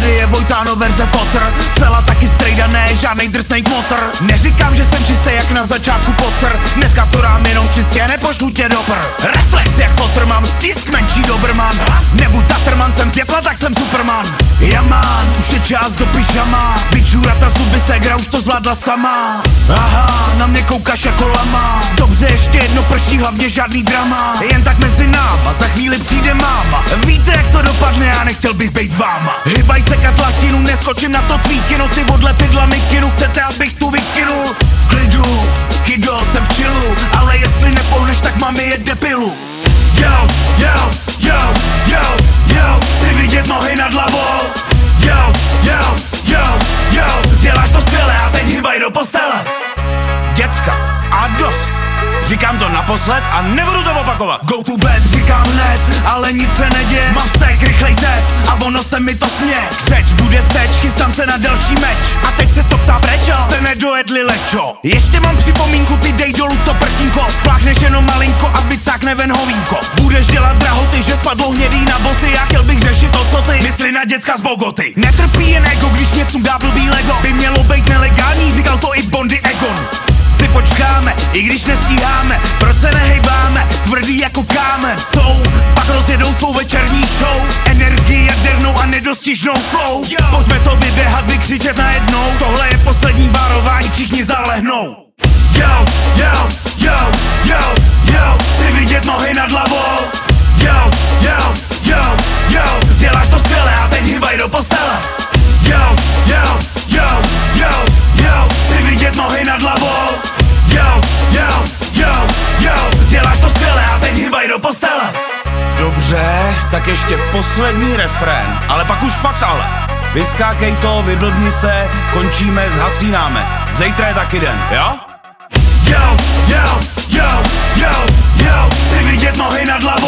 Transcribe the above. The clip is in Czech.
Tady je Vojtáno verze fotr, Fela taky strejda, ne žádnej drsnej kmotr. Neříkám, že jsem čistý jak na začátku Potter, dneska to dám jenom čistě, nepošlu tě do pr. Reflex jak fotr, mám stisk menší Doberman. Nebuď tatrman, jsem světla, tak jsem Superman. Jamán, už je čas do pyžama, vyčůrat ta zuby ségra už to zvládla sama. Aha, na mě koukáš jako lama. Dobře, ještě jedno prší, hlavně žádný drama. Jen tak mezi náma, za chvíli přijde máma. Víte jak to dopadne, já nechtěl bych bejt váma. Hybaj se katlatinu, neskočím na to tvý kino. Ty odlepidla mikinu, chcete abych tu vykynul? V klidu, kido, jsem v chillu, ale jestli nepohneš, tak máme jet depilu. Yo, yo, yo, yo, yo, chci vidět nohy nad hlavou. Yo, yo, yo, yo, děláš to skvěle a teď hybaj do postele. Děcka, a dost. Říkám to naposled a nebudu to opakovat. Go to bed, říkám hned, ale nic se neděje. Mám vztek, rychlej tep a ono se mi to směje. Křeč bude steč, chystám se na další meč. A teď se to ptá prečo, jste nedojedli lečo. Ještě mám připomínku, ty dej dolů to prtínko. Spláchneš jenom malinko a vycákne ven hovínko. Budeš dělat drahoty, že spadlo hnědý na boty. Já chtěl bych řešit to, co ty mysli na děcka z Bogoty. Netrpí jen ego, když mě sundá blbý Lego. By mělo být nelegální, říkal to i Bondy Egon. Si počkáme, i když nestíháme, proč se nehejbáme, tvrdý jako kámen. Jsou, pak rozjedou svou večerní show, energii jadernou a nedostižnou flow. Pojďme to vyběhat, vykřičet najednou, tohle je poslední varování, všichni zalehnou. Yo, yo, yo, yo, yo, chci vidět nohy nad hlavou. Yo, yo, yo, yo, děláš to skvěle a teď hybaj do postele. Yo, yo, yo, yo, yo, chci vidět nohy nad hlavou. Yo, yo, yo, yo, děláš to skvěle a teď hybaj do postele. Dobře, tak ještě poslední refrén, ale pak už fakt ale. Vyskákej to, vyblbni se, končíme, zhasínáme. Zítra je taky den, jo? Yo, yo, yo, yo, yo, chci vidět nohy nad hlavou.